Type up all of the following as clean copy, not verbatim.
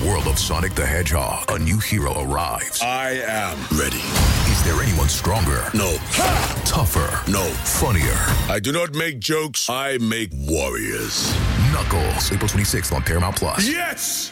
world of Sonic the Hedgehog, a new hero arrives. I am ready. Is there anyone stronger? No. Ha! Tougher? No. Funnier? I do not make jokes. I make warriors. Knuckles, April 26th on Paramount+. Yes!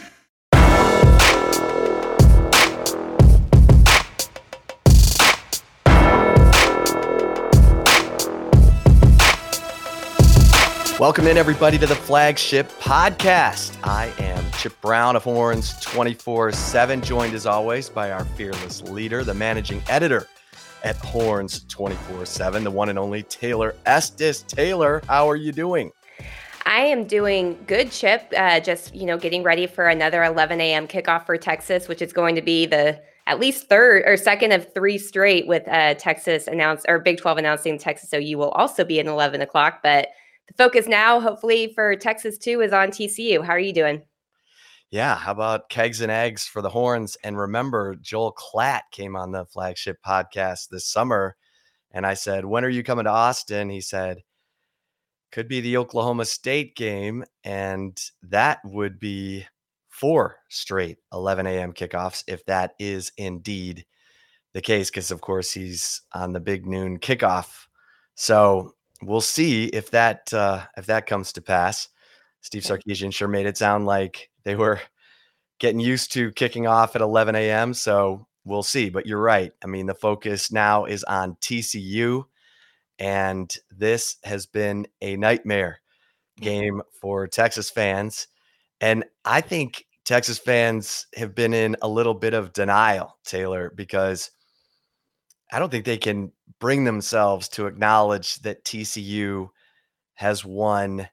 Welcome in, everybody, to the Flagship Podcast. I am Chip Brown of Horns 24/7, joined as always by our fearless leader, the managing editor at Horns 24/7, the one and only Taylor Estes. Taylor, how are you doing? I am doing good, Chip. Just getting ready for another 11 a.m. kickoff for Texas, which is going to be the at least third or second of three straight with Texas announced, or Big 12 announcing Texas OU will also be at 11 o'clock. But the focus now, hopefully for Texas too, is on TCU. How are you doing? Yeah, how about kegs and eggs for the Horns? And remember, Joel Klatt came on the Flagship Podcast this summer, and I said, when are you coming to Austin? He said, could be the Oklahoma State game, and that would be 4 straight 11 a.m. kickoffs if that is indeed the case, because, of course, he's on the big noon kickoff. So we'll see if that comes to pass. Steve Sarkisian sure made it sound like they were getting used to kicking off at 11 a.m., so we'll see. But you're right. I mean, the focus now is on TCU, and this has been a nightmare game for Texas fans. And I think Texas fans have been in a little bit of denial, Taylor, because I don't think they can bring themselves to acknowledge that TCU has won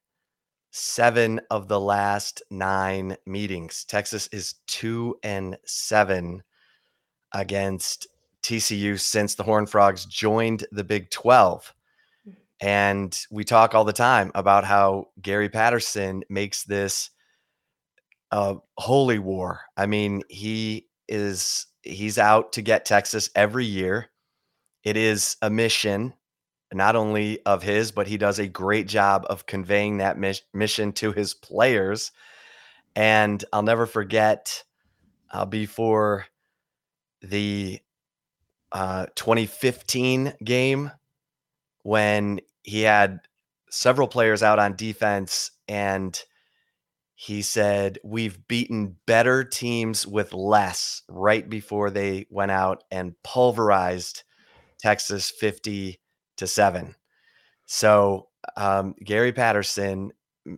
7 of the last 9 meetings. Texas is 2-7 against TCU since the Horned Frogs joined the Big 12. And we talk all the time about how Gary Patterson makes this a holy war. I mean, he's out to get Texas every year. It is a mission, not only of his, but he does a great job of conveying that mission to his players. And I'll never forget before the 2015 game when he had several players out on defense, and he said, we've beaten better teams with less, right before they went out and pulverized Texas 50-7. So Gary Patterson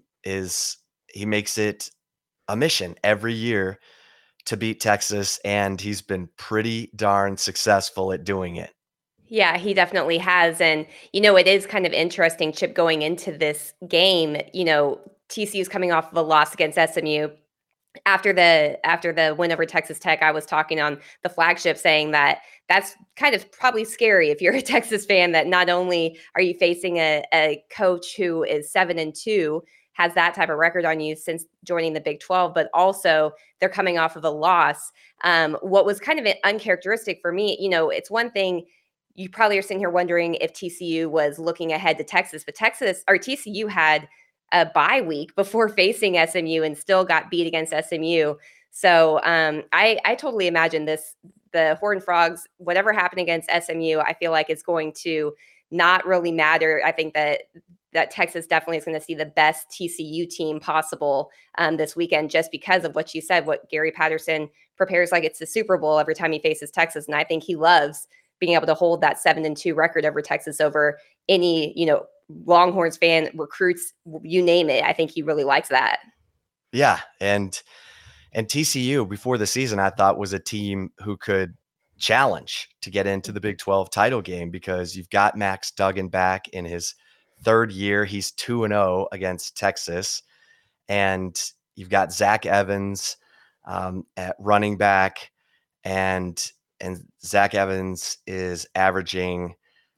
he makes it a mission every year to beat Texas, and he's been pretty darn successful at doing it. Yeah, he definitely has. And, it is kind of interesting, Chip, going into this game, TCU's coming off of a loss against SMU. After the win over Texas Tech, I was talking on the Flagship saying that that's kind of probably scary if you're a Texas fan, that not only are you facing a coach who is 7-2, has that type of record on you since joining the Big 12, but also they're coming off of a loss. What was kind of uncharacteristic for me, it's one thing, you probably are sitting here wondering if TCU was looking ahead to Texas, but TCU had a bye week before facing SMU and still got beat against SMU. So I totally imagine the Horned Frogs, whatever happened against SMU, I feel like it's going to not really matter. I think that Texas definitely is going to see the best TCU team possible this weekend, just because of what you said, what Gary Patterson prepares like it's the Super Bowl every time he faces Texas. And I think he loves being able to hold that 7-2 record over Texas over any, Longhorns fan, recruits, you name it. I think he really likes that. Yeah. And TCU before the season, I thought, was a team who could challenge to get into the Big 12 title game, because you've got Max Duggan back in his 3rd year. He's 2-0 against Texas. And you've got Zach Evans at running back, and Zach Evans is averaging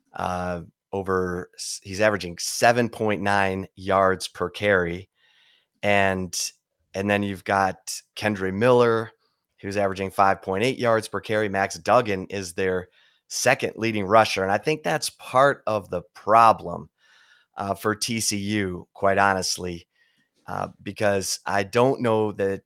he's averaging 7.9 yards per carry. And then you've got Kendre Miller, who's averaging 5.8 yards per carry. Max Duggan is their 2nd leading rusher. And I think that's part of the problem for TCU, quite honestly, because I don't know that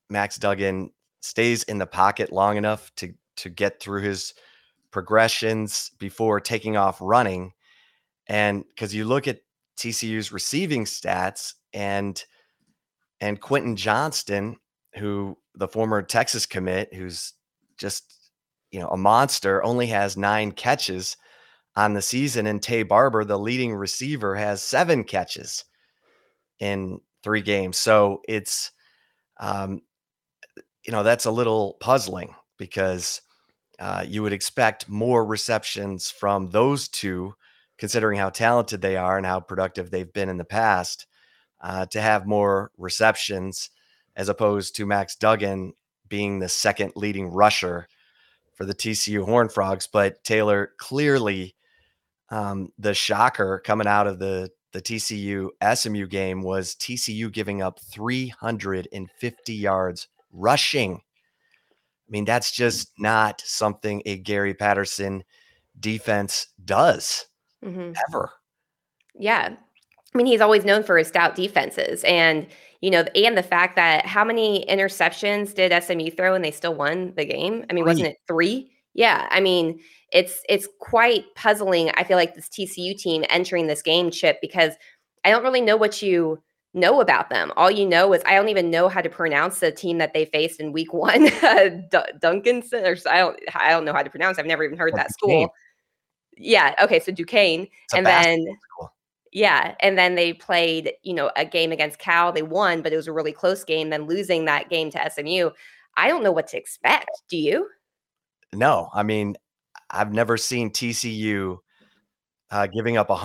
Max Duggan stays in the pocket long enough to get through his progressions before taking off running. And because you look at TCU's receiving stats and Quentin Johnston, who the former Texas commit, who's just, a monster, only has 9 catches on the season. And Tay Barber, the leading receiver, has 7 catches in 3 games. So it's, that's a little puzzling because you would expect more receptions from those two, considering how talented they are and how productive they've been in the past, to have more receptions as opposed to Max Duggan being the second leading rusher for the TCU Horned Frogs. But Taylor, clearly the shocker coming out of the TCU SMU game was TCU giving up 350 yards rushing. I mean, that's just not something a Gary Patterson defense does ever. Yeah. I mean, he's always known for his stout defenses, and and the fact that how many interceptions did SMU throw and they still won the game? I mean, wasn't it 3? Yeah. I mean, it's quite puzzling. I feel like this TCU team entering this game, Chip, because I don't really know what you know about them. All you know is I don't even know how to pronounce the team that they faced in week 1, Duncanson, or I don't know how to pronounce. I've never even heard that Duquesne. school. Yeah. Okay. So Duquesne, and then. Yeah, and then they played, a game against Cal. They won, but it was a really close game. Then losing that game to SMU, I don't know what to expect. Do you? No, I mean, I've never seen TCU giving up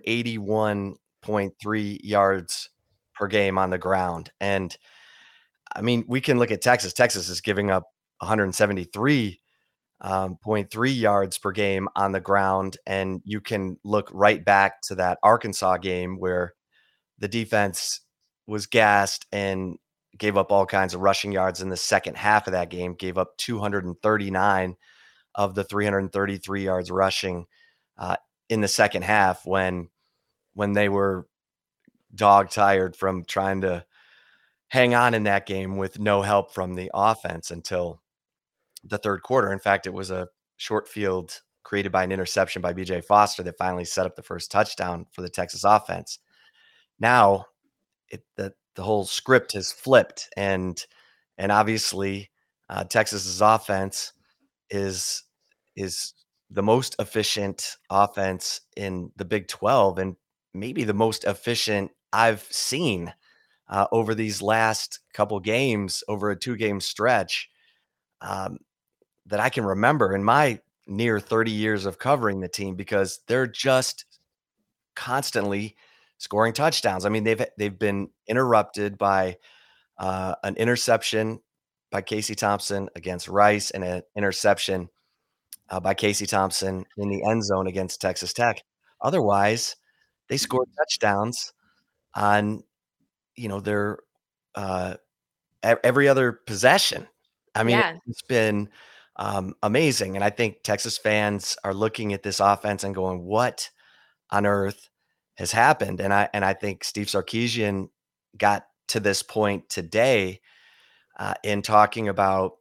181.3 yards per game on the ground. And I mean, we can look at Texas. Texas is giving up 173.3 yards per game on the ground. And you can look right back to that Arkansas game where the defense was gassed and gave up all kinds of rushing yards in the second half of that game, gave up 239 of the 333 yards rushing in the second half when they were dog tired from trying to hang on in that game with no help from the offense until the third quarter. In fact, it was a short field created by an interception by BJ Foster that finally set up the first touchdown for the Texas offense. Now the whole script has flipped, and obviously Texas's offense is the most efficient offense in the Big 12 and maybe the most efficient I've seen over these last couple games, over a 2-game stretch that I can remember in my near 30 years of covering the team, because they're just constantly scoring touchdowns. I mean, they've been interrupted by an interception by Casey Thompson against Rice and an interception by Casey Thompson in the end zone against Texas Tech. Otherwise, they scored touchdowns on, their every other possession. I mean, Yeah. it's been amazing. And I think Texas fans are looking at this offense and going, what on earth has happened? And I think Steve Sarkisian got to this point today in talking about,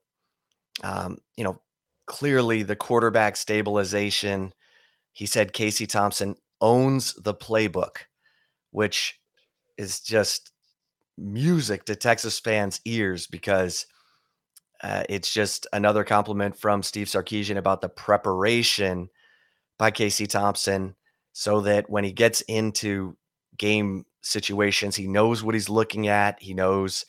clearly the quarterback stabilization. He said Casey Thompson owns the playbook, which is just music to Texas fans' ears, because it's just another compliment from Steve Sarkisian about the preparation by Casey Thompson, so that when he gets into game situations, he knows what he's looking at. He knows,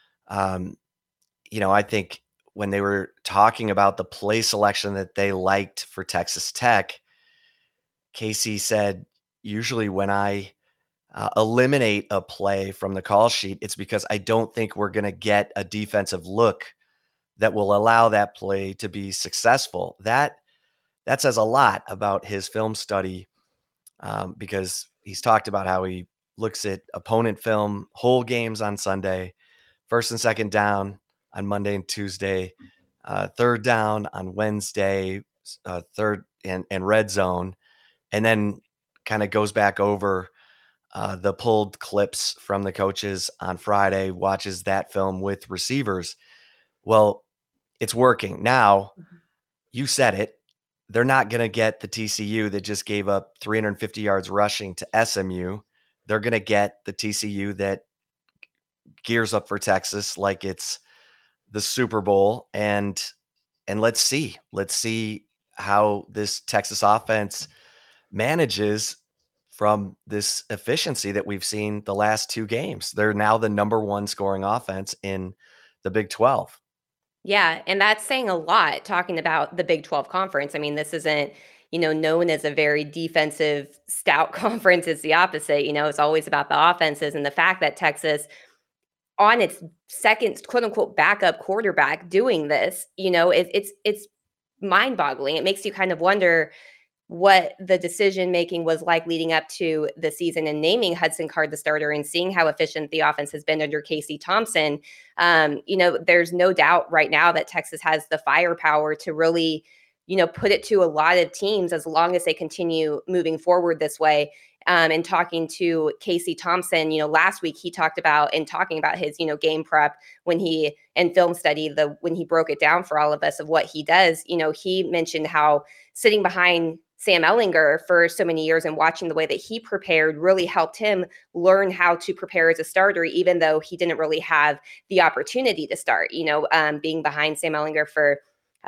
I think when they were talking about the play selection that they liked for Texas Tech, Casey said, usually when I eliminate a play from the call sheet, it's because I don't think we're going to get a defensive look that will allow that play to be successful. That says a lot about his film study, because he's talked about how he looks at opponent film, whole games on Sunday, first and second down on Monday and Tuesday, third down on Wednesday, third and red zone, and then kind of goes back over the pulled clips from the coaches on Friday, watches that film with receivers. Well, it's working. Now, you said it. They're not going to get the TCU that just gave up 350 yards rushing to SMU. They're going to get the TCU that gears up for Texas like it's the Super Bowl. And let's see how this Texas offense manages from this efficiency that we've seen the last 2 games. They're now the number 1 scoring offense in the Big 12. Yeah, and that's saying a lot talking about the Big 12 conference. I mean, this isn't, known as a very defensive stout conference. It's the opposite. It's always about the offenses, and the fact that Texas on its second quote unquote backup quarterback doing this, it's mind-boggling. It makes you kind of wonder what the decision making was like leading up to the season and naming Hudson Card the starter and seeing how efficient the offense has been under Casey Thompson. There's no doubt right now that Texas has the firepower to really, put it to a lot of teams as long as they continue moving forward this way. And talking to Casey Thompson, last week he talked about and talking about his, game prep when he and film study, when he broke it down for all of us of what he does, he mentioned how sitting behind Sam Ellinger for so many years and watching the way that he prepared really helped him learn how to prepare as a starter, even though he didn't really have the opportunity to start, being behind Sam Ellinger for,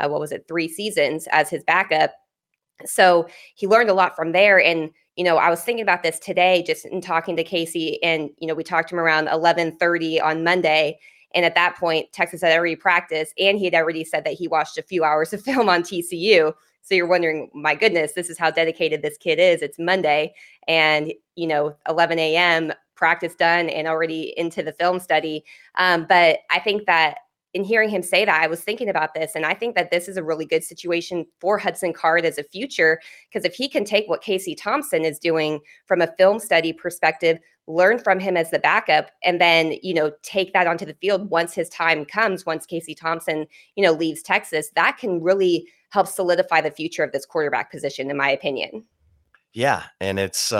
3 seasons as his backup. So he learned a lot from there. And, I was thinking about this today, just in talking to Casey, and, we talked to him around 11:30 on Monday. And at that point, Texas had already practiced, and he had already said that he watched a few hours of film on TCU. So you're wondering, my goodness, this is how dedicated this kid is. It's Monday and, 11 a.m. practice done and already into the film study. But I think that in hearing him say that, I was thinking about this, and I think that this is a really good situation for Hudson Card as a future, because if he can take what Casey Thompson is doing from a film study perspective, learn from him as the backup, and then, take that onto the field once his time comes, once Casey Thompson, leaves Texas, that can really help solidify the future of this quarterback position, in my opinion. Yeah. And it's,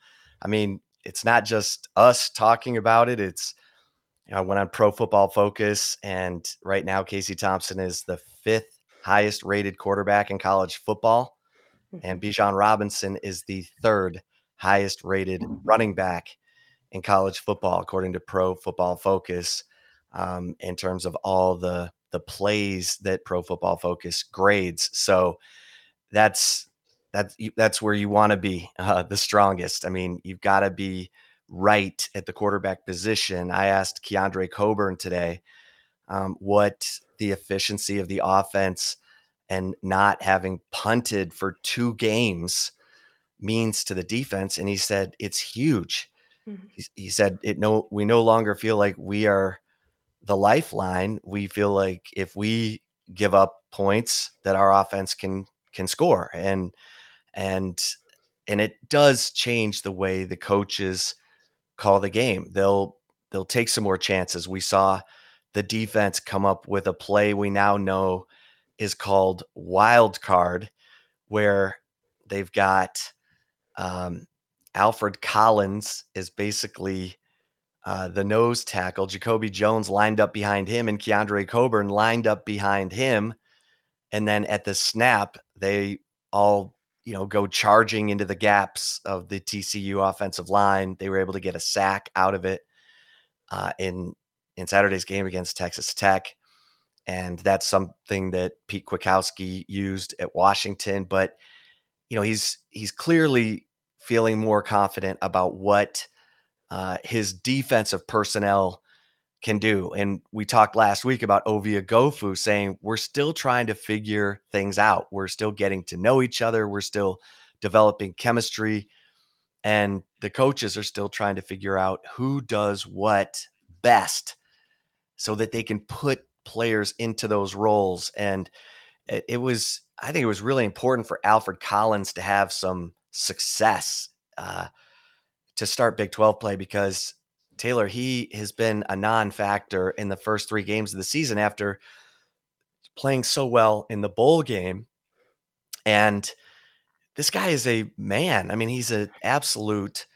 it's not just us talking about it. It's, I went on Pro Football Focus, and right now Casey Thompson is the 5th highest rated quarterback in college football. And Bijan Robinson is the 3rd highest rated running back in college football, according to Pro Football Focus, in terms of all the plays that Pro Football Focus grades. So that's where you want to be the strongest. I mean, you've got to be right at the quarterback position. I asked Keandre Coburn today what the efficiency of the offense and not having punted for 2 games means to the defense. And he said, it's huge. Mm-hmm. He said, we no longer feel like we are the lifeline. We feel like if we give up points that our offense can score. And it does change the way the coaches call the game. They'll take some more chances. We saw the defense come up with a play we now know is called wild card, where they've got Alfred Collins is basically the nose tackle. Jacoby Jones lined up behind him, and Keandre Coburn lined up behind him. And then at the snap, they all go charging into the gaps of the TCU offensive line. They were able to get a sack out of it in Saturday's game against Texas Tech. And that's something that Pete Kwiatkowski used at Washington. But, he's clearly feeling more confident about what his defensive personnel can do. And we talked last week about Ovie Oghoufo saying we're still trying to figure things out. We're still getting to know each other. We're still developing chemistry. And the coaches are still trying to figure out who does what best so that they can put players into those roles. And I think it was really important for Alfred Collins to have some success to start Big 12 play, because Taylor, he has been a non-factor in the first 3 games of the season after playing so well in the bowl game. And this guy is a man. I mean, he's an absolute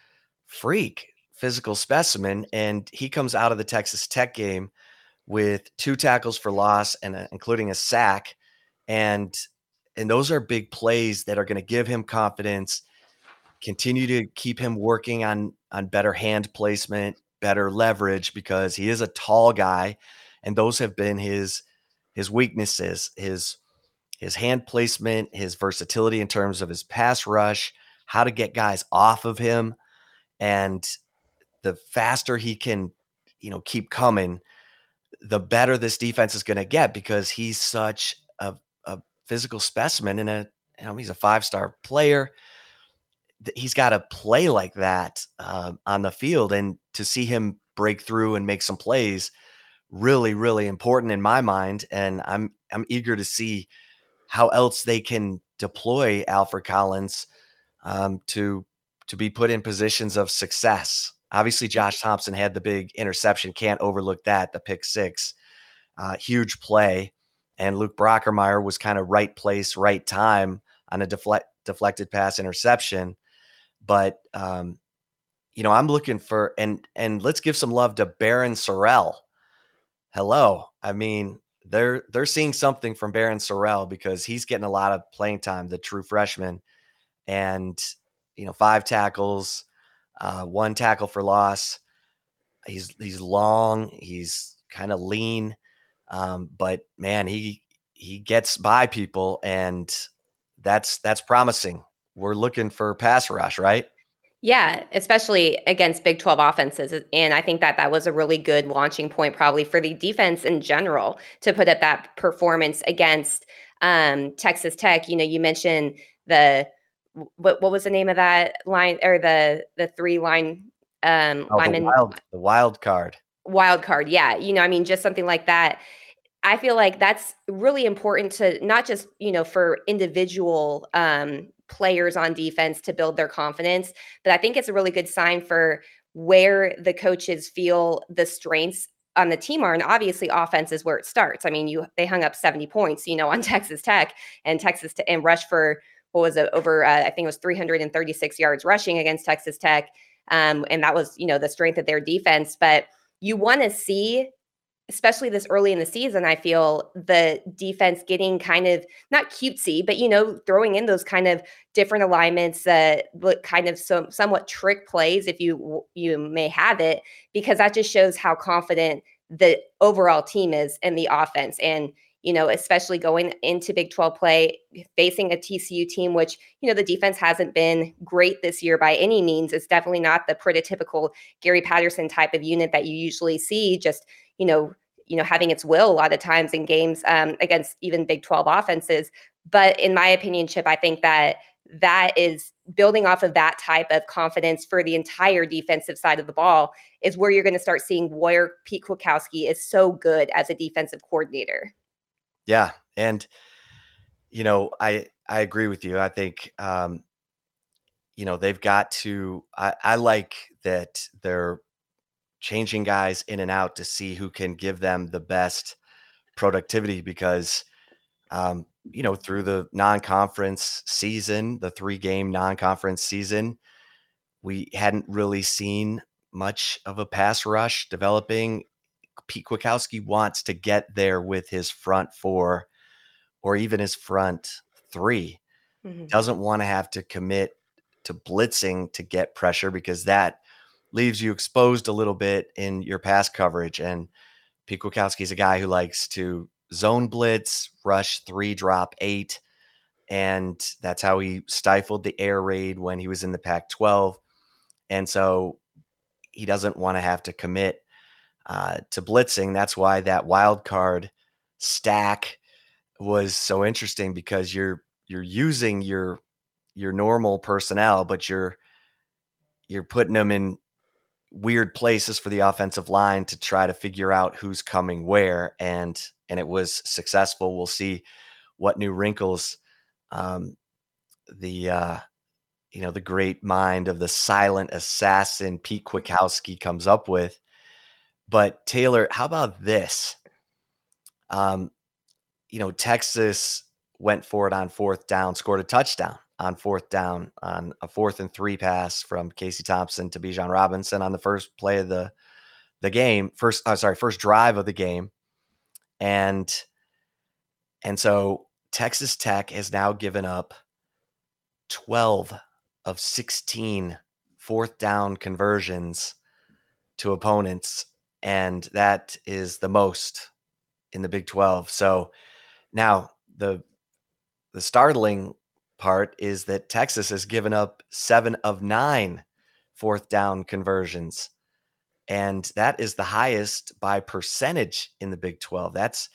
freak physical specimen. And he comes out of the Texas Tech game with 2 tackles for loss and including a sack. And those are big plays that are going to give him confidence, continue to keep him working on better hand placement, better leverage, because he is a tall guy, and those have been his weaknesses, his hand placement, his versatility in terms of his pass rush, how to get guys off of him. And the faster he can, keep coming, the better this defense is going to get, because he's such a physical specimen and he's a 5-star player. He's got to play like that on the field, and to see him break through and make some plays, really, really important in my mind. And I'm eager to see how else they can deploy Alfred Collins to be put in positions of success. Obviously, Josh Thompson had the big interception. Can't overlook that, the pick 6. Huge play. And Luke Brockermeyer was kind of right place, right time on a deflected pass interception. But, I'm looking for, and let's give some love to Barron Sorrell. Hello. I mean, they're seeing something from Barron Sorrell, because he's getting a lot of playing time, the true freshman. And, 5 tackles, 1 tackle for loss. He's long, he's kind of lean. But man, he gets by people, and that's promising. We're looking for pass rush, right? Yeah, especially against Big 12 offenses. And I think that was a really good launching point probably for the defense in general to put up that performance against Texas Tech. You mentioned what was the name of that line, or the 3 line linemen? The wild card. Wild card, yeah. Just something like that. I feel like that's really important to not just, for individual players on defense to build their confidence, but I think it's a really good sign for where the coaches feel the strengths on the team are. And obviously offense is where it starts. They hung up 70 points, on Texas Tech, and rushed for, what was it, over, I think it was 336 yards rushing against Texas Tech. And that was, the strength of their defense. But you want to see, especially this early in the season, I feel the defense getting kind of not cutesy, but, throwing in those kind of different alignments that look kind of somewhat trick plays, if you may have it, because that just shows how confident the overall team is in the offense. And, especially going into Big 12 play, facing a TCU team, which, the defense hasn't been great this year by any means. It's definitely not the prototypical Gary Patterson type of unit that you usually see, just, having its will a lot of times in games against even Big 12 offenses. But in my opinion, Chip, I think that is building off of that type of confidence for the entire defensive side of the ball is where you're going to start seeing where Pete Kwiatkowski is so good as a defensive coordinator. Yeah. And, I agree with you. I think, they've got to, I like that they're changing guys in and out to see who can give them the best productivity, because, through the non-conference season, the 3-game non-conference season, we hadn't really seen much of a pass rush developing. Pete Kwiatkowski wants to get there with his front 4 or even his front 3. Mm-hmm. Doesn't want to have to commit to blitzing to get pressure, because that leaves you exposed a little bit in your pass coverage. And Pete Kwiatkowski is a guy who likes to zone blitz, rush 3, drop 8. And that's how he stifled the air raid when he was in the Pac-12. And so he doesn't want to have to commit to blitzing. That's why that wild card stack was so interesting, because you're using your normal personnel, but you're putting them in weird places for the offensive line to try to figure out who's coming where. And it was successful. We'll see what new wrinkles the great mind of the silent assassin Pete Kwiatkowski comes up with. But Taylor, how about this? Texas went for it on 4th down, scored a touchdown. on fourth down on a 4th and 3 pass from Casey Thompson to Bijan Robinson on the first play of the game, first drive of the game. And so Texas Tech has now given up 12 of 16 fourth down conversions to opponents, and that is the most in the Big 12. So now the startling part is that Texas has given up 7 of 9 fourth down conversions, and that is the highest by percentage in the Big 12. That's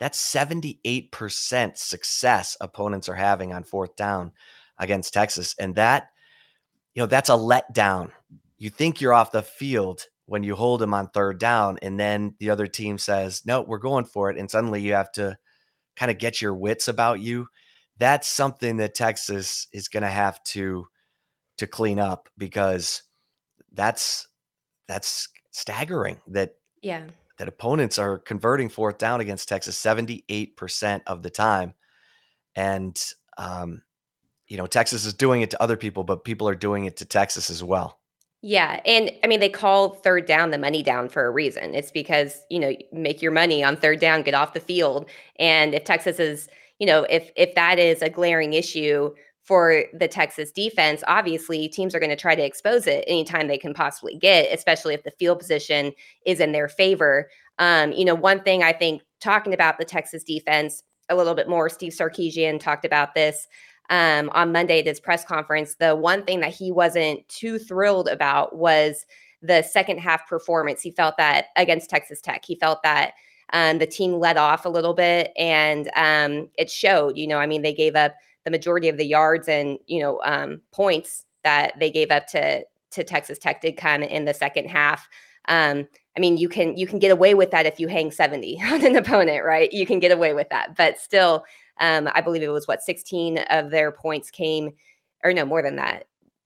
78% success opponents are having on fourth down against Texas. And that, that's a letdown. You think you're off the field when you hold them on third down, and then the other team says, no, we're going for it. And suddenly you have to kind of get your wits about you. That's something that Texas is going to have to clean up, because that's staggering that opponents are converting fourth down against Texas 78% of the time. And, Texas is doing it to other people, but people are doing it to Texas as well. Yeah. And I mean, they call third down the money down for a reason. It's because, make your money on third down, get off the field. And if Texas is, if that is a glaring issue for the Texas defense, obviously teams are going to try to expose it anytime they can possibly get, especially if the field position is in their favor. One thing I think, talking about the Texas defense a little bit more, Steve Sarkisian talked about this on Monday at his press conference. The one thing that he wasn't too thrilled about was the second half performance. He felt that against Texas Tech, he felt that the team let off a little bit, and it showed. They gave up the majority of the yards and points that they gave up to Texas Tech did come in the second half. You can get away with that if you hang 70 on an opponent, right? You can get away with that, but still, I believe it was 16 of their points came, or no, more than that.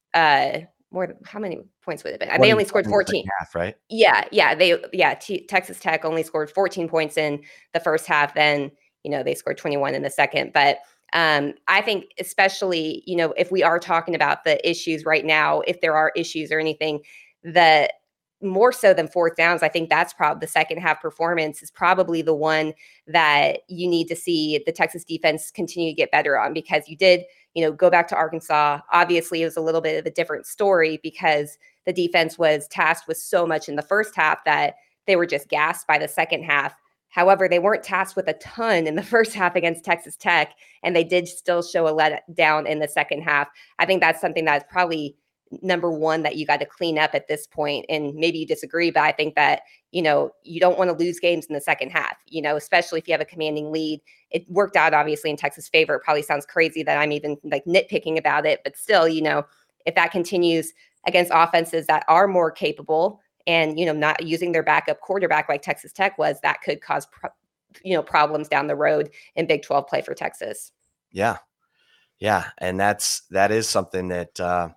How many points would it have been? They only scored 14. Half, right? Yeah. Texas Tech only scored 14 points in the first half. Then, they scored 21 in the second. But I think especially, if we are talking about the issues right now, if there are issues or anything, that more so than fourth downs, I think that's probably the second half performance is probably the one that you need to see the Texas defense continue to get better on, because you did, go back to Arkansas. Obviously, it was a little bit of a different story because the defense was tasked with so much in the first half that they were just gassed by the second half. However, they weren't tasked with a ton in the first half against Texas Tech, and they did still show a letdown in the second half. I think that's something that's probably number one that you got to clean up at this point. And maybe you disagree, but I think that, you don't want to lose games in the second half, especially if you have a commanding lead. It worked out obviously in Texas' favor. It probably sounds crazy that I'm even nitpicking about it, but still, if that continues against offenses that are more capable and, not using their backup quarterback like Texas Tech was, that could cause, problems down the road in Big 12 play for Texas. Yeah. Yeah. And that is something that,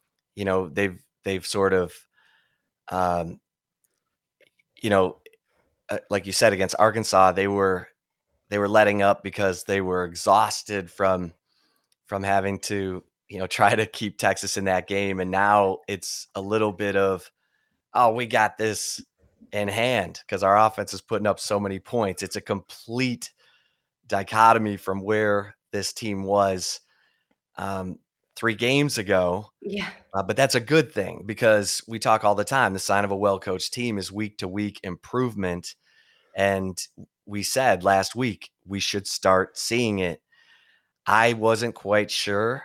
they've sort of, like you said, against Arkansas, they were letting up because they were exhausted from having to, try to keep Texas in that game. And now it's a little bit of, oh, we got this in hand because our offense is putting up so many points. It's a complete dichotomy from where this team was 3 games ago. Yeah. But that's a good thing, because we talk all the time. The sign of a well-coached team is week-to-week improvement. And we said last week we should start seeing it. I wasn't quite sure.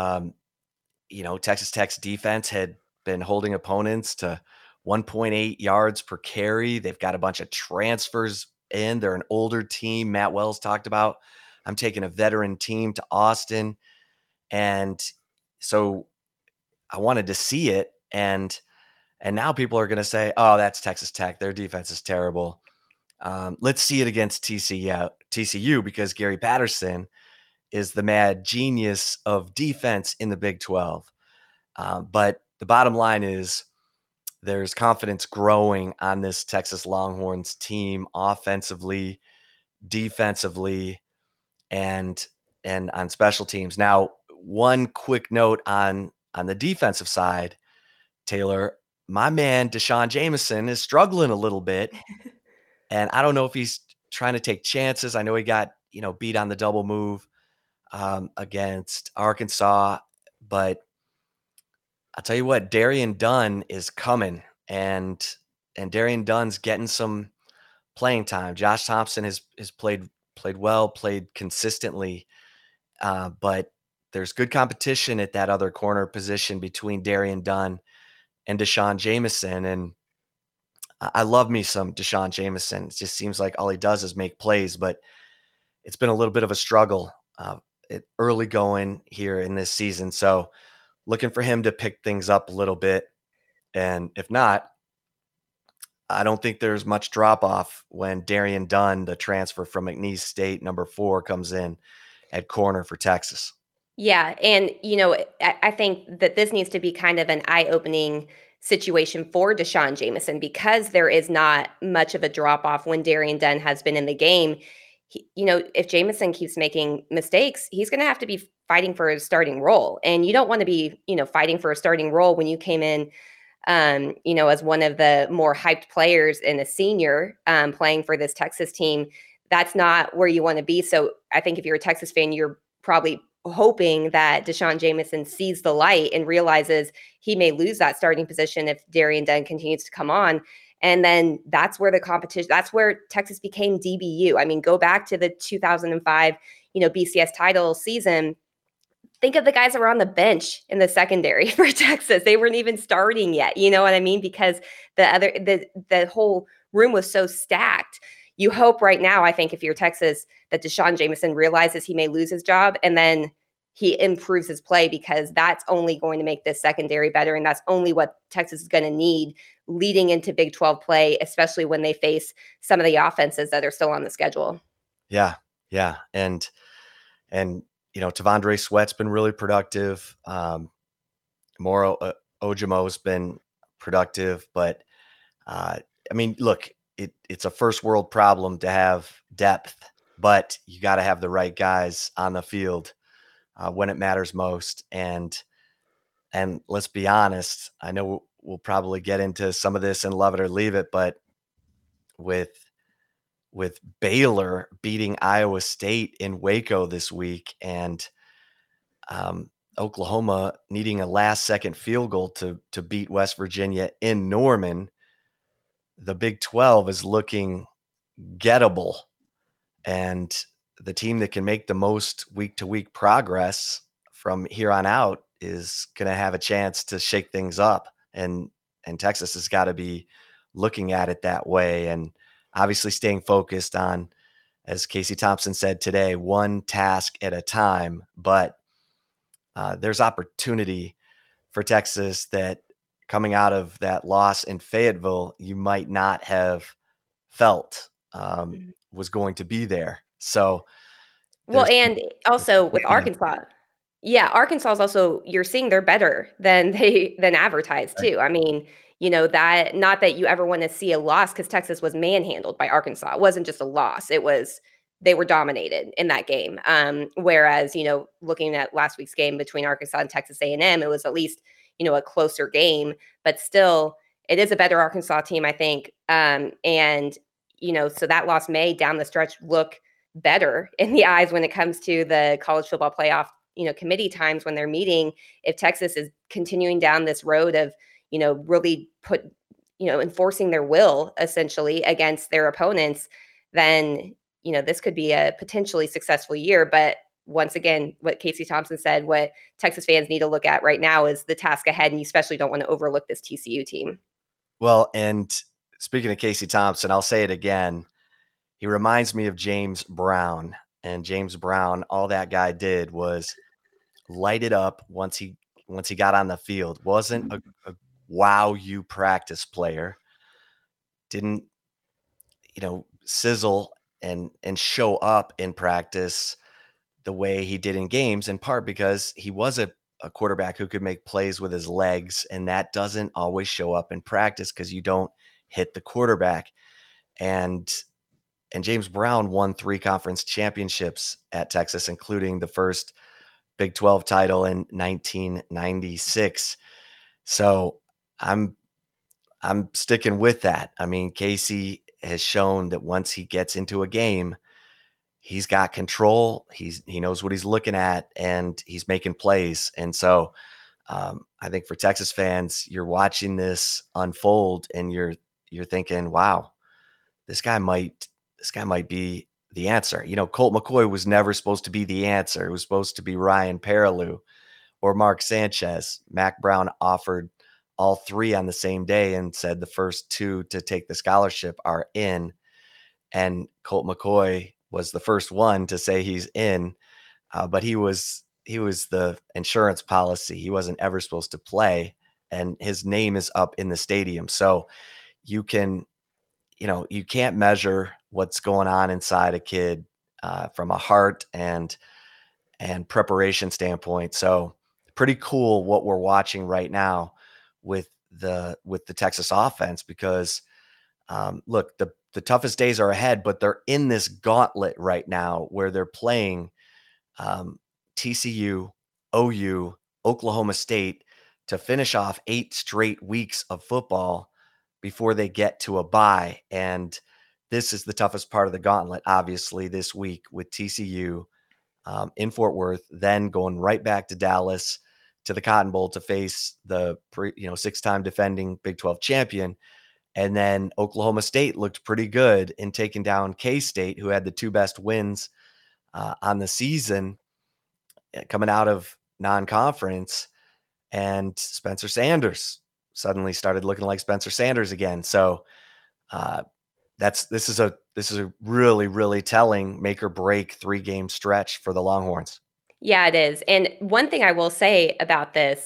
Texas Tech's defense had been holding opponents to 1.8 yards per carry. They've got a bunch of transfers in. They're an older team. Matt Wells talked about, I'm taking a veteran team to Austin. And so I wanted to see it. And now people are going to say, oh, that's Texas Tech. Their defense is terrible. Let's see it against TCU, because Gary Patterson is the mad genius of defense in the Big 12. But the bottom line is there's confidence growing on this Texas Longhorns team, offensively, defensively, and on special teams. Now, one quick note on the defensive side, Taylor, my man Deshaun Jameson is struggling a little bit, and I don't know if he's trying to take chances. I know he got beat on the double move against Arkansas, but I'll tell you what, Darian Dunn is coming, and Darian Dunn's getting some playing time. Josh Thompson has played well, played consistently, but there's good competition at that other corner position between Darian Dunn and Deshaun Jameson, and I love me some Deshaun Jameson. It just seems like all he does is make plays, but it's been a little bit of a struggle early going here in this season. So looking for him to pick things up a little bit. And if not, I don't think there's much drop off when Darian Dunn, the transfer from McNeese State, number 4, comes in at corner for Texas. Yeah. And, I think that this needs to be kind of an eye-opening situation for Deshaun Jameson, because there is not much of a drop-off when Darian Dunn has been in the game. If Jameson keeps making mistakes, he's going to have to be fighting for his starting role. And you don't want to be, fighting for a starting role when you came in, as one of the more hyped players and a senior playing for this Texas team. That's not where you want to be. So I think if you're a Texas fan, you're probably hoping that Deshaun Jameson sees the light and realizes he may lose that starting position if Darian Dunn continues to come on. And then that's where the competition, that's where Texas became DBU. I mean, go back to the 2005, BCS title season. Think of the guys that were on the bench in the secondary for Texas. They weren't even starting yet. You know what I mean? Because the whole room was so stacked. You hope right now, I think, if you're Texas, that Deshaun Jameson realizes he may lose his job and then he improves his play, because that's only going to make this secondary better. And that's only what Texas is going to need leading into Big 12 play, especially when they face some of the offenses that are still on the schedule. Yeah. Yeah. And Tavondre Sweat's been really productive. Moro Ojomo's been productive, but look, it's a first world problem to have depth, but you got to have the right guys on the field when it matters most. And let's be honest, I know we'll probably get into some of this and love it or leave it, but with Baylor beating Iowa State in Waco this week, and Oklahoma needing a last-second field goal to beat West Virginia in Norman, the Big 12 is looking gettable. And the team that can make the most week-to-week progress from here on out is going to have a chance to shake things up. And Texas has got to be looking at it that way, and obviously staying focused on, as Casey Thompson said today, one task at a time. But there's opportunity for Texas that, coming out of that loss in Fayetteville, you might not have felt was going to be there. So, well, and also with Arkansas, Arkansas is also, you're seeing they're better than advertised too. I mean, that, not that you ever want to see a loss, because Texas was manhandled by Arkansas. It wasn't just a loss. It was, they were dominated in that game. Whereas, looking at last week's game between Arkansas and Texas A&M, it was at least, a closer game, but still it is a better Arkansas team, I think. So that loss may down the stretch look better in the eyes when it comes to the college football playoff, committee times when they're meeting. If Texas is continuing down this road of, really enforcing their will essentially against their opponents, then, this could be a potentially successful year. But once again, what Casey Thompson said, what Texas fans need to look at right now is the task ahead. And you especially don't want to overlook this TCU team. Well, and speaking of Casey Thompson, I'll say it again. He reminds me of James Brown. And James Brown, all that guy did was light it up once he got on the field. Wasn't a wow you practice player. Didn't, sizzle and show up in practice the way he did in games, in part because he was a quarterback who could make plays with his legs, and that doesn't always show up in practice because you don't hit the quarterback. And James Brown won 3 conference championships at Texas, including the first Big 12 title in 1996. So I'm sticking with that. I mean, Casey has shown that once he gets into a game, he's got control. He knows what he's looking at, and he's making plays. And so I think for Texas fans, you're watching this unfold, and you're thinking, wow, this guy might be the answer. Colt McCoy was never supposed to be the answer. It was supposed to be Ryan Perrilloux or Mark Sanchez. Mack Brown offered all three on the same day and said the first two to take the scholarship are in. And Colt McCoy was the first one to say he's in, but he was the insurance policy. He wasn't ever supposed to play, and his name is up in the stadium. So you can't measure what's going on inside a kid from a heart and preparation standpoint. So pretty cool what we're watching right now with the Texas offense, because look, the toughest days are ahead, but they're in this gauntlet right now where they're playing TCU, OU, Oklahoma State to finish off 8 straight weeks of football before they get to a bye. And this is the toughest part of the gauntlet, obviously, this week with TCU in Fort Worth, then going right back to Dallas to the Cotton Bowl to face the 6-time defending Big 12 champion. And then Oklahoma State looked pretty good in taking down K-State, who had the 2 best wins on the season coming out of non-conference. And Spencer Sanders suddenly started looking like Spencer Sanders again. So this is a really, really telling make or break 3-game stretch for the Longhorns. Yeah, it is. And one thing I will say about this,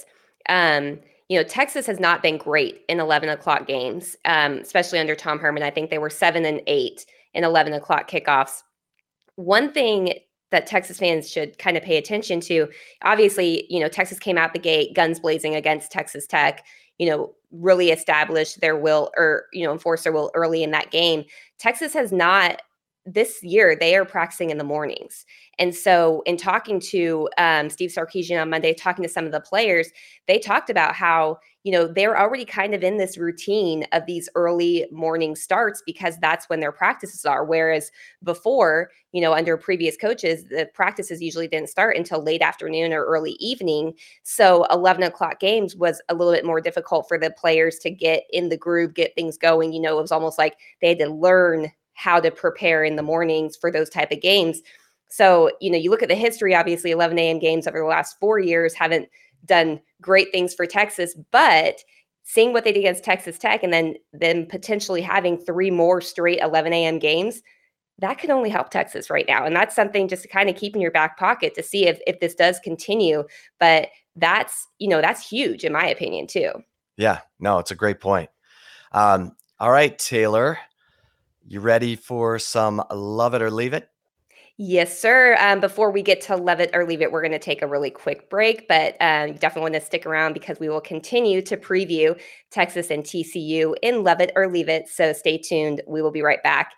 Texas has not been great in 11 o'clock games, especially under Tom Herman. I think they were 7-8 in 11 o'clock kickoffs. One thing that Texas fans should kind of pay attention to, obviously, Texas came out the gate guns blazing against Texas Tech, really established their will enforce their will early in that game. Texas has not. This year, they are practicing in the mornings. And so in talking to Steve Sarkisian on Monday, talking to some of the players, they talked about how, they're already kind of in this routine of these early morning starts because that's when their practices are. Whereas before, under previous coaches, the practices usually didn't start until late afternoon or early evening. So 11 o'clock games was a little bit more difficult for the players to get in the groove, get things going. It was almost like they had to learn how to prepare in the mornings for those type of games. So, you look at the history, obviously 11 a.m. games over the last 4 years haven't done great things for Texas, but seeing what they did against Texas Tech and then potentially having 3 more straight 11 a.m. games, that could only help Texas right now. And that's something just to kind of keep in your back pocket to see if this does continue. But that's huge in my opinion too. Yeah, no, it's a great point. All right, Taylor, you ready for some Love It or Leave It? Yes, sir. Before we get to Love It or Leave It, we're going to take a really quick break, but you definitely want to stick around because we will continue to preview Texas and TCU in Love It or Leave It. So stay tuned. We will be right back.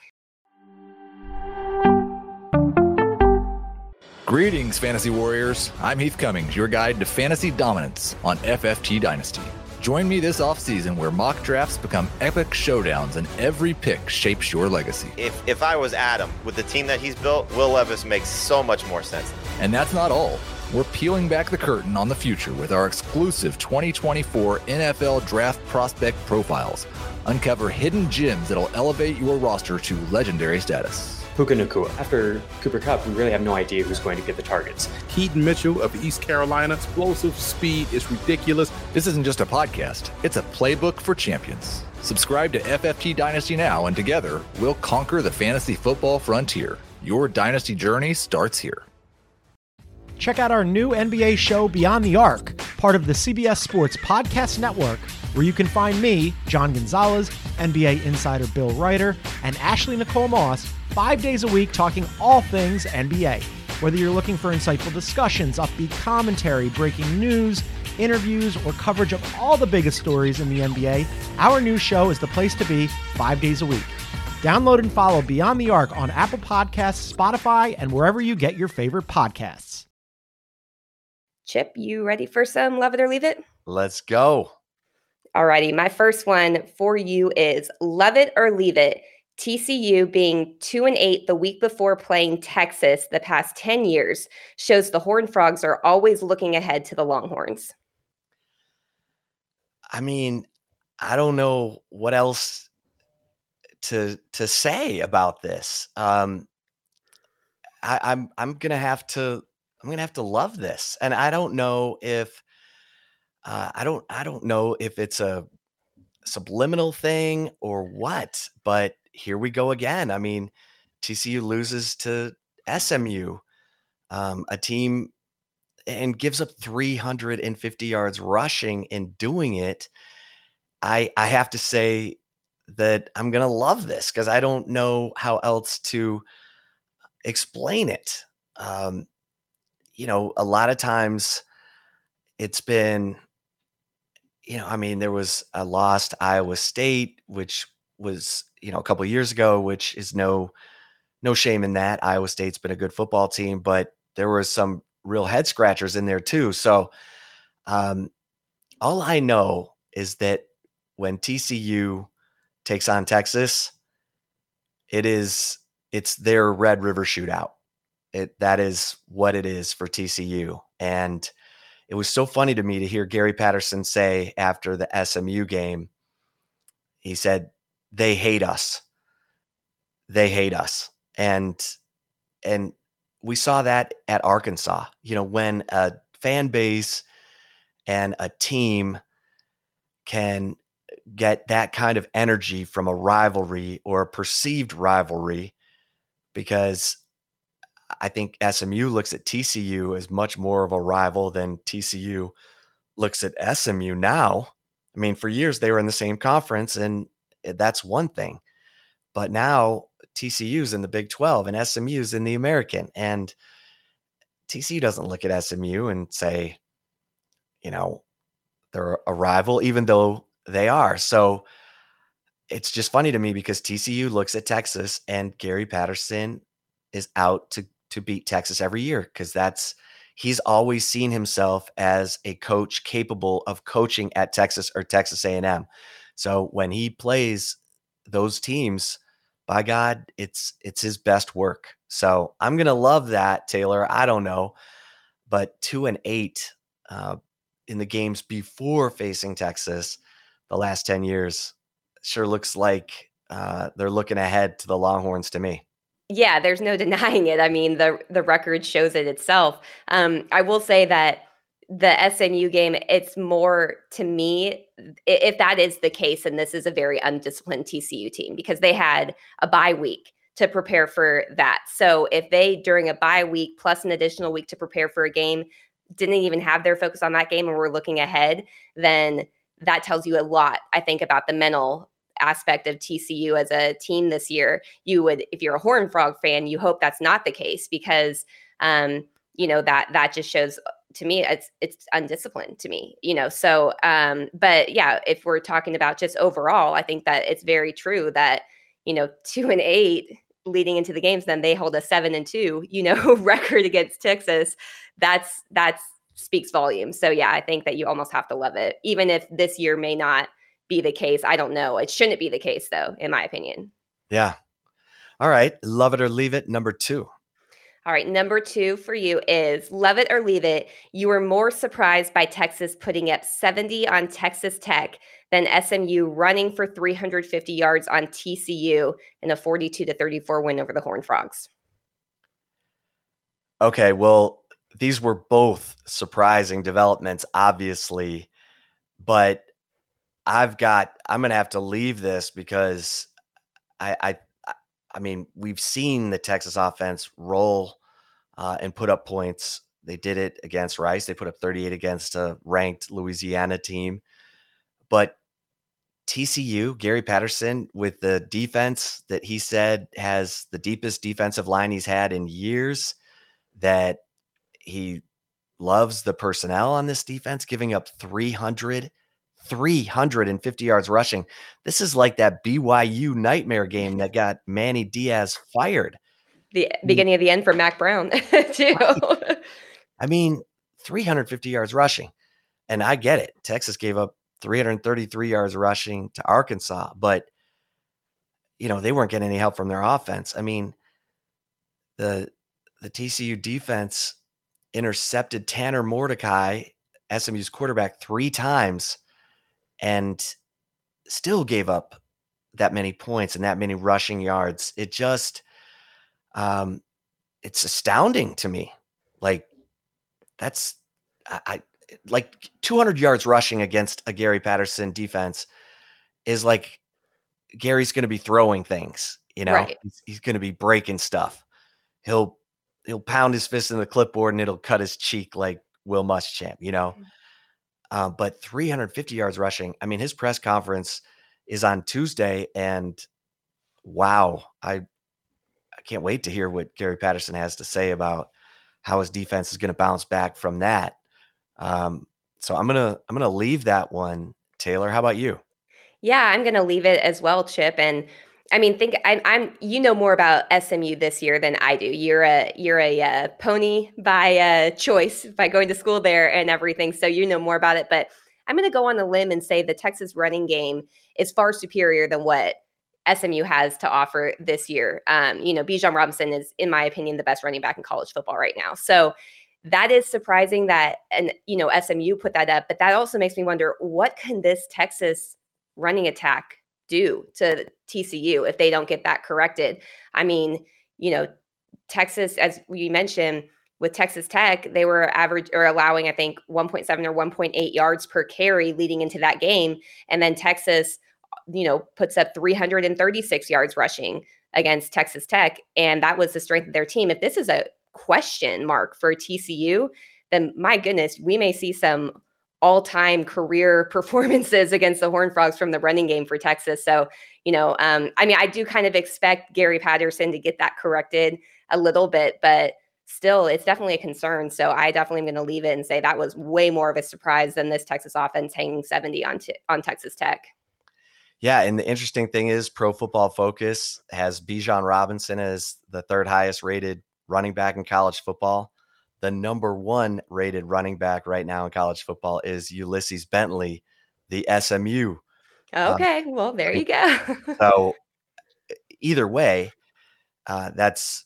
Greetings, Fantasy Warriors. I'm Heath Cummings, your guide to fantasy dominance on FFT Dynasty. Join me this offseason where mock drafts become epic showdowns and every pick shapes your legacy. If I was Adam, with the team that he's built, Will Levis makes so much more sense. And that's not all. We're peeling back the curtain on the future with our exclusive 2024 NFL Draft Prospect Profiles. Uncover hidden gems that'll elevate your roster to legendary status. Puka Nacua. After Cooper Kupp, we really have no idea who's going to get the targets. Keaton Mitchell of East Carolina, explosive speed is ridiculous. This isn't just a podcast, it's a playbook for champions. Subscribe to FFT Dynasty now, and together, we'll conquer the fantasy football frontier. Your dynasty journey starts here. Check out our new NBA show, Beyond the Arc, part of the CBS Sports Podcast Network, where you can find me, John Gonzalez, NBA insider Bill Ryder, and Ashley Nicole Moss, 5 days a week talking all things NBA. Whether you're looking for insightful discussions, upbeat commentary, breaking news, interviews, or coverage of all the biggest stories in the NBA, our new show is the place to be 5 days a week. Download and follow Beyond the Arc on Apple Podcasts, Spotify, and wherever you get your favorite podcasts. Chip, you ready for some love it or leave it? Let's go. Alrighty, my first one for you is love it or leave it. TCU being 2-8 the week before playing Texas the past 10 years shows the Horned Frogs are always looking ahead to the Longhorns. I mean, I don't know what else to say about this. I'm gonna have to love this, and I don't know if I don't know if it's a subliminal thing or what, but here we go again. I mean, TCU loses to SMU, a team, and gives up 350 yards rushing in doing it. I have to say that I'm going to love this because I don't know how else to explain it. A lot of times it's been, I mean, there was a lost Iowa State, which was, a couple of years ago, which is no shame in that. Iowa State's been a good football team, but there were some real head scratchers in there too. So all I know is that when TCU takes on Texas, it's their Red River Shootout. That is what it is for TCU. And it was so funny to me to hear Gary Patterson say after the SMU game, he said, they hate us. They hate us. And we saw that at Arkansas, when a fan base and a team can get that kind of energy from a rivalry or a perceived rivalry, because I think SMU looks at TCU as much more of a rival than TCU looks at SMU now. I mean, for years they were in the same conference, and that's one thing. But now TCU's in the Big 12 and SMU's in the American. And TCU doesn't look at SMU and say, they're a rival, even though they are. So it's just funny to me because TCU looks at Texas, and Gary Patterson is out to beat Texas every year because he's always seen himself as a coach capable of coaching at Texas or Texas A&M. So when he plays those teams, by God, it's his best work. So I'm going to love that, Taylor. I don't know, but 2-8 in the games before facing Texas the last 10 years sure looks like they're looking ahead to the Longhorns to me. Yeah, there's no denying it. I mean, the record shows it itself. I will say that the SMU game, it's more, to me, if that is the case, and this is a very undisciplined TCU team because they had a bye week to prepare for that. So if they, during a bye week plus an additional week to prepare for a game, didn't even have their focus on that game and were looking ahead, then that tells you a lot, I think, about the mental aspect of TCU as a team this year. You would, if you're a Horned Frog fan, you hope that's not the case because, that just shows, to me, it's undisciplined to me, so, but yeah, if we're talking about just overall, I think that it's very true that, 2-8 leading into the games, then they hold a 7-2, record against Texas. That's speaks volumes. So yeah, I think that you almost have to love it, even if this year may not be the case. I don't know. It shouldn't be the case though, in my opinion. Yeah. All right. Love it or leave it. Number 2. All right. Number 2 for you is love it or leave it. You were more surprised by Texas putting up 70 on Texas Tech than SMU running for 350 yards on TCU in a 42-34 win over the Horned Frogs. Okay. Well, these were both surprising developments, obviously, but I'm going to have to leave this because I mean, we've seen the Texas offense roll and put up points. They did it against Rice. They put up 38 against a ranked Louisiana team. But TCU, Gary Patterson, with the defense that he said has the deepest defensive line he's had in years, that he loves the personnel on this defense, giving up 350 yards rushing. This is like that BYU nightmare game that got Manny Diaz fired. The beginning of the end for Mac Brown, too. I mean, 350 yards rushing. And I get it. Texas gave up 333 yards rushing to Arkansas, but they weren't getting any help from their offense. I mean, the TCU defense intercepted Tanner Mordecai, SMU's quarterback, 3 times and still gave up that many points and that many rushing yards. It just, it's astounding to me. Like that's, like 200 yards rushing against a Gary Patterson defense is like Gary's going to be throwing things, Right. He's going to be breaking stuff. He'll pound his fist in the clipboard and it'll cut his cheek like Will Muschamp, but 350 yards rushing. I mean, his press conference is on Tuesday, and wow, I can't wait to hear what Gary Patterson has to say about how his defense is going to bounce back from that. So I'm gonna leave that one. Taylor, how about you? Yeah, I'm going to leave it as well, Chip. And I mean, I'm more about SMU this year than I do. You're a pony by choice by going to school there and everything, so you know more about it. But I'm going to go on a limb and say the Texas running game is far superior than what SMU has to offer this year. Bijan Robinson is, in my opinion, the best running back in college football right now. So that is surprising that, and SMU put that up, but that also makes me wonder, what can this Texas running attack do to TCU if they don't get that corrected? I mean, Texas, as we mentioned, with Texas Tech, they were allowing, I think, 1.7 or 1.8 yards per carry leading into that game. And then Texas, puts up 336 yards rushing against Texas Tech. And that was the strength of their team. If this is a question mark for TCU, then my goodness, we may see some all-time career performances against the Horned Frogs from the running game for Texas. So, I do kind of expect Gary Patterson to get that corrected a little bit, but still, it's definitely a concern. So I definitely am going to leave it and say that was way more of a surprise than this Texas offense hanging 70 on Texas Tech. Yeah, and the interesting thing is Pro Football Focus has Bijan Robinson as the 3rd highest rated running back in college football. The number 1 rated running back right now in college football is Ulysses Bentley, the SMU. Okay, well, there you go. So either way, that's,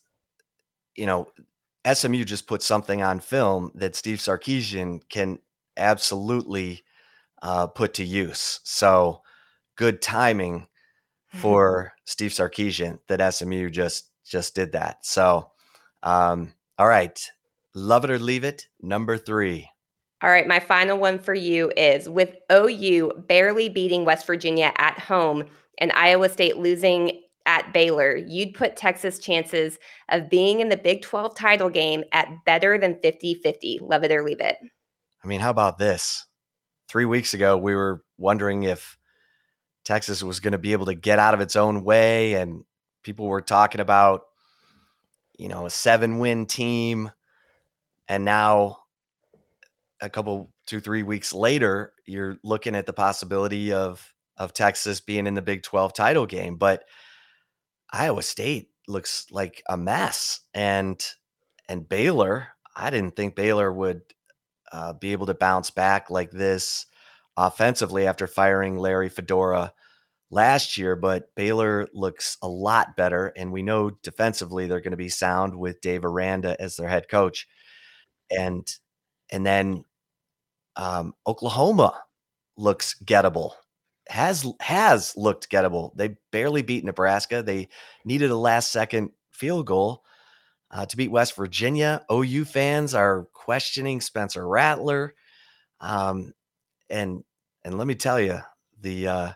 SMU just put something on film that Steve Sarkisian can absolutely put to use. So good timing for Steve Sarkisian that SMU just did that. So, all right. Love it or leave it. Number 3. All right. My final one for you is, with OU barely beating West Virginia at home and Iowa State losing at Baylor, you'd put Texas' chances of being in the Big 12 title game at better than 50-50. Love it or leave it. I mean, how about this? 3 weeks ago, we were wondering if Texas was going to be able to get out of its own way, and people were talking about, a 7-win team. And now a couple, 2-3 weeks later, you're looking at the possibility of Texas being in the Big 12 title game. But Iowa State looks like a mess. And Baylor, I didn't think Baylor would be able to bounce back like this offensively after firing Larry Fedora last year. But Baylor looks a lot better. And we know defensively they're going to be sound with Dave Aranda as their head coach. And then Oklahoma looks gettable, has looked gettable. They barely beat Nebraska. They needed a last-second field goal to beat West Virginia. OU fans are questioning Spencer Rattler. And let me tell you, the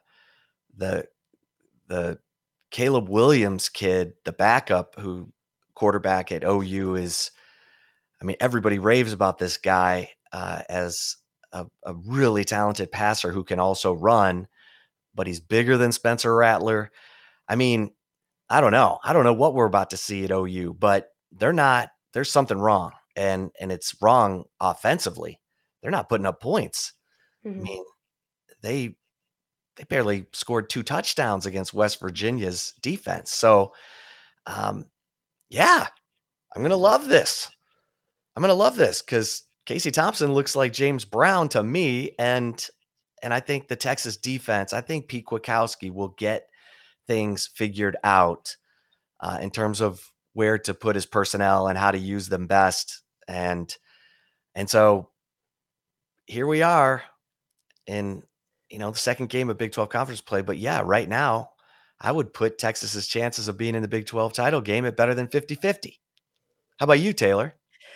Caleb Williams kid, the backup quarterback at OU is, everybody raves about this guy as a really talented passer who can also run, but he's bigger than Spencer Rattler. I don't know. I don't know what we're about to see at OU, but there's something wrong. And it's wrong offensively. They're not putting up points. Mm-hmm. They barely scored 2 touchdowns against West Virginia's defense. So, yeah, I'm going to love this. Because Casey Thompson looks like James Brown to me. And I think the Texas defense, I think Pete Kwiatkowski will get things figured out in terms of where to put his personnel and how to use them best. And so here we are in, the second game of Big 12 conference play. But yeah, right now, I would put Texas's chances of being in the Big 12 title game at better than 50-50. How about you, Taylor?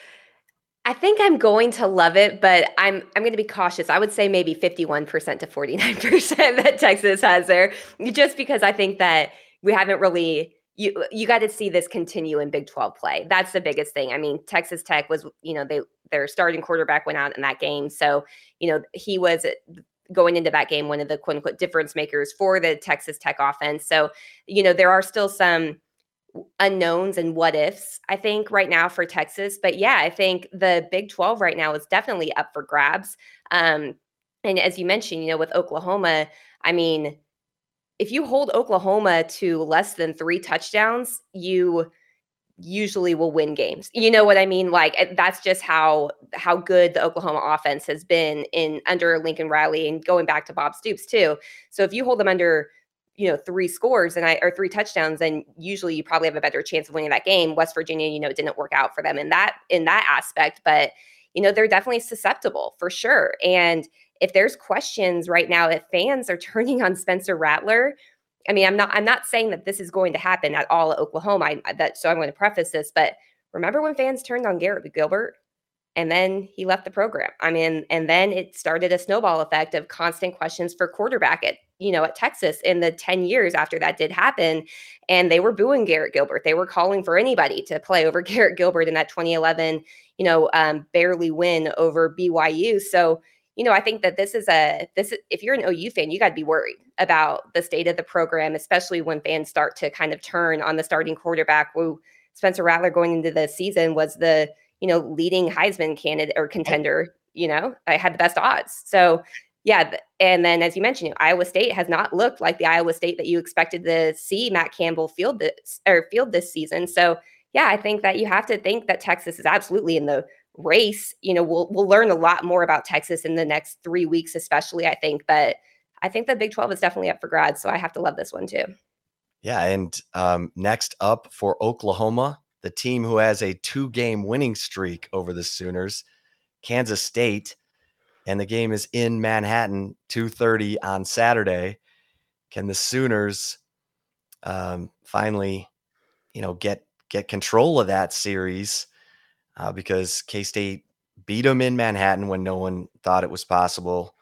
I think I'm going to love it, but I'm going to be cautious. I would say maybe 51% to 49% that Texas has there, just because I think that we haven't really you got to see this continue in Big 12 play. That's the biggest thing. I mean, Texas Tech was, their starting quarterback went out in that game. So, he was going into that game one of the quote unquote difference makers for the Texas Tech offense. So, there are still some unknowns and what ifs, I think, right now for Texas. But yeah, I think the Big 12 right now is definitely up for grabs. And as you mentioned, with Oklahoma, I mean, if you hold Oklahoma to less than 3 touchdowns, you usually will win games. You know what I mean? Like, that's just how good the Oklahoma offense has been under Lincoln Riley, and going back to Bob Stoops too. So if you hold them under 3 scores or 3 touchdowns, then usually you probably have a better chance of winning that game. West Virginia, it didn't work out for them in that aspect, but they're definitely susceptible for sure. And if there's questions right now, if fans are turning on Spencer Rattler, I mean, I'm not saying that this is going to happen at all at Oklahoma. So I'm going to preface this, but remember when fans turned on Garrett Gilbert? And then he left the program. I mean, and then it started a snowball effect of constant questions for quarterback at Texas in the 10 years after that did happen. And they were booing Garrett Gilbert. They were calling for anybody to play over Garrett Gilbert in that 2011, barely win over BYU. So, I think that if you're an OU fan, you got to be worried about the state of the program, especially when fans start to kind of turn on the starting quarterback. Who Spencer Rattler going into the season was the leading Heisman candidate or contender, I had the best odds. So yeah. And then, as you mentioned, Iowa State has not looked like the Iowa State that you expected to see Matt Campbell field this season. So yeah, I think that you have to think that Texas is absolutely in the race. We'll learn a lot more about Texas in the next 3 weeks, especially, I think, but I think the Big 12 is definitely up for grabs. So I have to love this one too. Yeah. And next up for Oklahoma, the team who has a 2-game winning streak over the Sooners, Kansas State, and the game is in Manhattan, 2:30 on Saturday. Can the Sooners finally, get control of that series? Because K-State beat them in Manhattan when no one thought it was possible,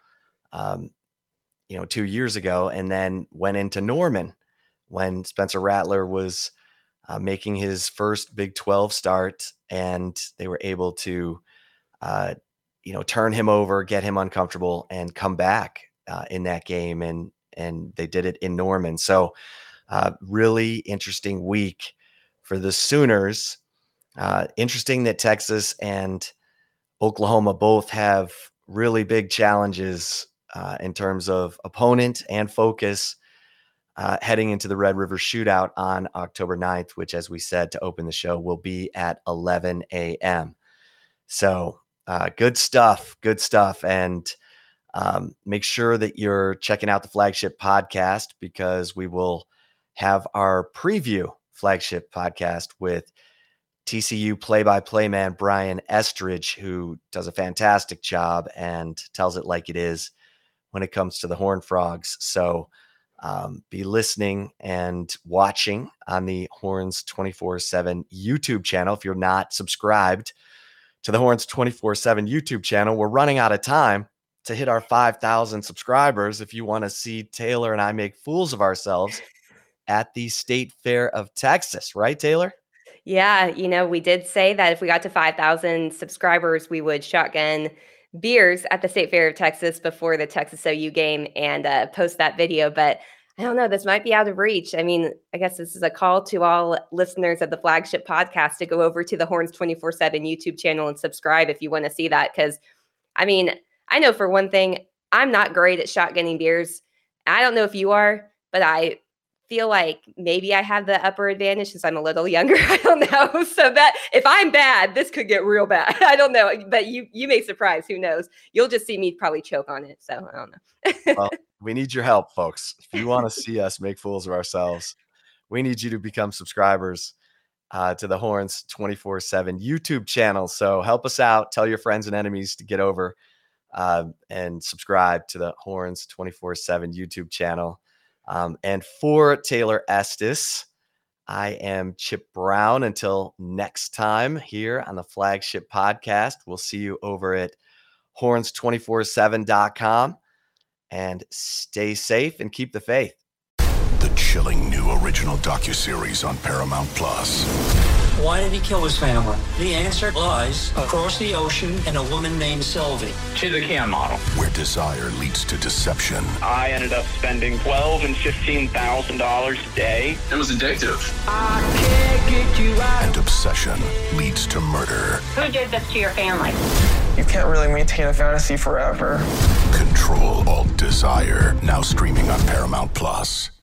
2 years ago, and then went into Norman when Spencer Rattler was making his first Big 12 start, and they were able to, turn him over, get him uncomfortable, and come back in that game. And they did it in Norman. So really interesting week for the Sooners. Interesting that Texas and Oklahoma both have really big challenges in terms of opponent and focus heading into the Red River Shootout on October 9th, which, as we said to open the show, will be at 11 a.m. So good stuff. And make sure that you're checking out the Flagship Podcast, because we will have our preview Flagship Podcast with TCU play-by-play man Brian Estridge, who does a fantastic job and tells it like it is when it comes to the Horned Frogs. So be listening and watching on the Horns 24/7 YouTube channel. If you're not subscribed to the Horns 24/7 YouTube channel, we're running out of time to hit our 5,000 subscribers. If you want to see Taylor and I make fools of ourselves at the State Fair of Texas, right, Taylor? Yeah, we did say that if we got to 5,000 subscribers, we would shotgun beers at the State Fair of Texas before the Texas OU game and post that video. But I don't know, this might be out of reach. I mean, I guess this is a call to all listeners of the Flagship Podcast to go over to the Horns 24/7 YouTube channel and subscribe if you want to see that. Because, I mean, I know for one thing, I'm not great at shotgunning beers. I don't know if you are, but I feel like maybe I have the upper advantage since I'm a little younger. I don't know. So that if I'm bad, this could get real bad. I don't know, but you may surprise. Who knows? You'll just see me probably choke on it. So I don't know. Well, we need your help, folks. If you want to see us make fools of ourselves, we need you to become subscribers to the Horns 24/7 YouTube channel. So help us out. Tell your friends and enemies to get over and subscribe to the Horns 24/7 YouTube channel. And for Taylor Estes, I am Chip Brown. Until next time here on the Flagship Podcast, we'll see you over at horns247.com, and stay safe and keep the faith. The chilling new original docuseries on Paramount Plus. Why did he kill his family? The answer lies across the ocean in a woman named Sylvie. She's a Can model. Where desire leads to deception. I ended up spending $12,000 and $15,000 a day. It was addictive. I can't get you out. And obsession leads to murder. Who did this to your family? You can't really maintain a fantasy forever. Control Alt Desire. Now streaming on Paramount Plus.